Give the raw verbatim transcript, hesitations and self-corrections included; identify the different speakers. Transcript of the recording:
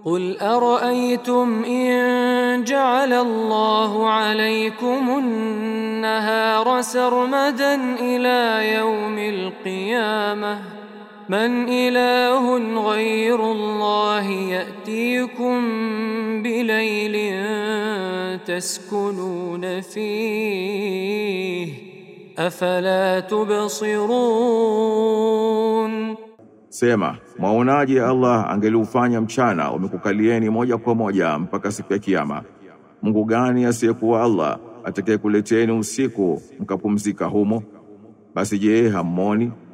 Speaker 1: قل أرأيتم إن جعل الله عليكم النهار سرمدا إلى يوم القيامة من إله غير الله يأتيكم بليل تسكنون فيه أفلا تبصرون.
Speaker 2: Sema, mwaonaje Allah angeliufanya mchana umekukalieni moja kwa moja mpaka siku ya kiyama? Mungu gani asiyekuwa Allah atakayekuleteni usiku mkapumzika humo? Basi je, hammoni?